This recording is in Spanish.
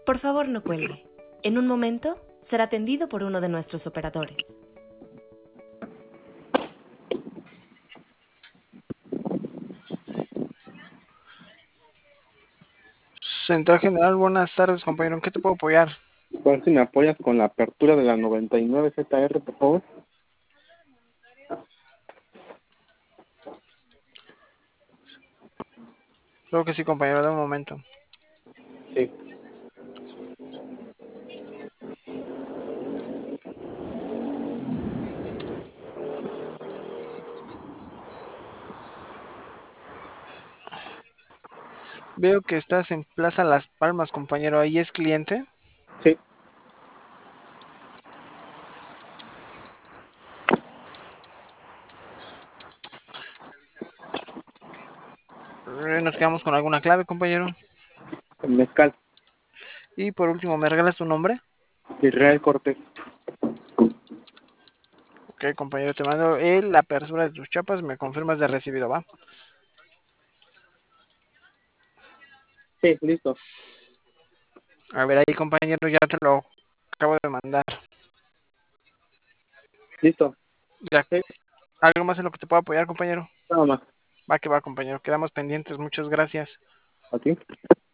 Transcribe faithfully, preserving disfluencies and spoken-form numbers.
Por favor, no cuelgue. En un momento será atendido por uno de nuestros operadores. Central General, buenas tardes, compañero. ¿En qué te puedo apoyar? A ver si me apoyas con la apertura de la noventa y nueve Z R, por favor. Creo que sí, compañero, de un momento. Sí. Veo que estás en Plaza Las Palmas, compañero. ¿Ahí es cliente? Sí. Eh, Nos quedamos con alguna clave, compañero. Mezcal. Y por último, ¿me regalas tu nombre? Israel Cortés. Ok, compañero, te mando el, la apertura de tus chapas. Me confirmas de recibido, ¿va? Sí, listo. A ver, ahí, compañero, ya te lo acabo de mandar. Listo. Ya. Sí, ¿Algo más en lo que te puedo apoyar, compañero? nada más. Va que va, compañero. Quedamos pendientes. Muchas gracias. ¿A ti?